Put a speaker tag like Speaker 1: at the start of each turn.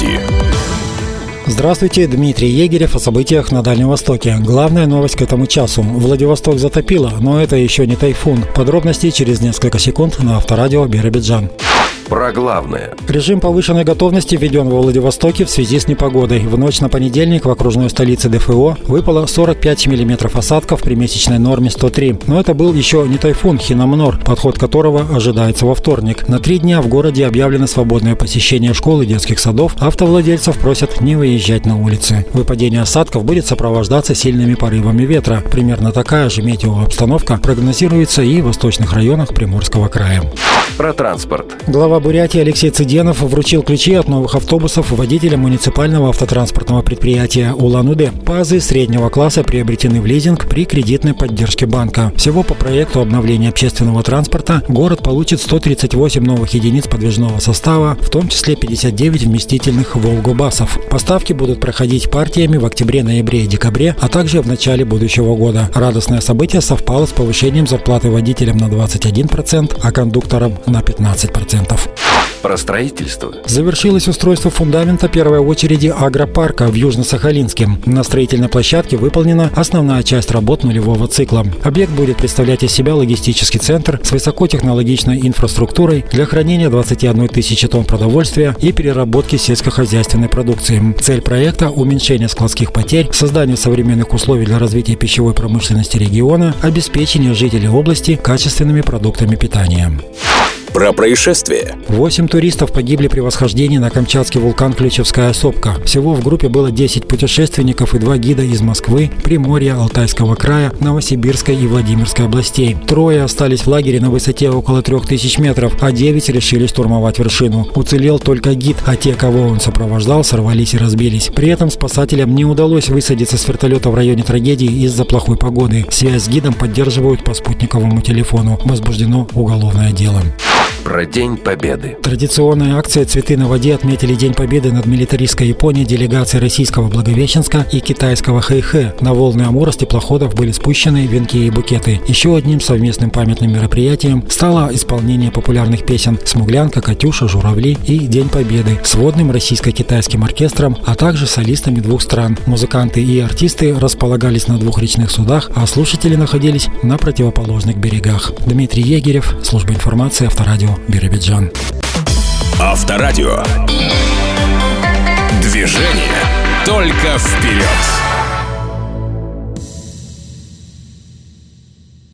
Speaker 1: Новости.
Speaker 2: Здравствуйте, Дмитрий Егерев о событиях на Дальнем Востоке. Главная новость к этому часу. Владивосток затопило, но это еще не тайфун. Подробности через несколько секунд на Авторадио Биробиджан.
Speaker 1: Про главное.
Speaker 2: Режим повышенной готовности введен во Владивостоке в связи с непогодой. В ночь на понедельник в окружной столице ДФО выпало 45 миллиметров осадков при месячной норме 103. Но это был еще не тайфун Хинамнор, подход которого ожидается во вторник. На 3 дня в городе объявлено свободное посещение школ и детских садов. Автовладельцев просят не выезжать на улицы. Выпадение осадков будет сопровождаться сильными порывами ветра. Примерно такая же метеообстановка прогнозируется и в восточных районах Приморского края.
Speaker 1: Про транспорт.
Speaker 2: Глава Бурятии Алексей Цыденов вручил ключи от новых автобусов водителям муниципального автотранспортного предприятия Улан-Удэ. ПАЗы среднего класса приобретены в лизинг при кредитной поддержке банка. Всего по проекту обновления общественного транспорта город получит 138 новых единиц подвижного состава, в том числе 59 вместительных «Волгобасов». Поставки будут проходить партиями в октябре, ноябре и декабре, а также в начале будущего года. Радостное событие совпало с повышением зарплаты водителям на 21%, а кондукторам на 15%.
Speaker 1: Про строительство.
Speaker 2: Завершилось устройство фундамента первой очереди агропарка в Южно-Сахалинске. На строительной площадке выполнена основная часть работ нулевого цикла. Объект будет представлять из себя логистический центр с высокотехнологичной инфраструктурой для хранения 21 тысячи тонн продовольствия и переработки сельскохозяйственной продукции. Цель проекта – уменьшение складских потерь, создание современных условий для развития пищевой промышленности региона, обеспечение жителей области качественными продуктами питания.
Speaker 1: Про происшествие.
Speaker 2: 8 туристов погибли при восхождении на камчатский вулкан Ключевская сопка. Всего в группе было 10 путешественников и 2 гида из Москвы, Приморья, Алтайского края, Новосибирской и Владимирской областей. 3 остались в лагере на высоте около 3000 метров, а 9 решили штурмовать вершину. Уцелел только гид, а те, кого он сопровождал, сорвались и разбились. При этом спасателям не удалось высадиться с вертолета в районе трагедии из-за плохой погоды. Связь с гидом поддерживают по спутниковому телефону. Возбуждено уголовное дело.
Speaker 1: Про День Победы.
Speaker 2: Традиционная акция «Цветы на воде» отметили День Победы над милитаристской Японией делегации российского Благовещенска и китайского Хэйхэ. На волны Амура с теплоходов были спущены венки и букеты. Еще одним совместным памятным мероприятием стало исполнение популярных песен «Смуглянка», «Катюша», «Журавли» и «День Победы» с водным российско-китайским оркестром, а также солистами 2 стран. Музыканты и артисты располагались на 2 речных судах, а слушатели находились на противоположных берегах. Дмитрий Егерев, служба информации, Авторадио Биробиджан.
Speaker 1: Авторадио. Движение только вперед.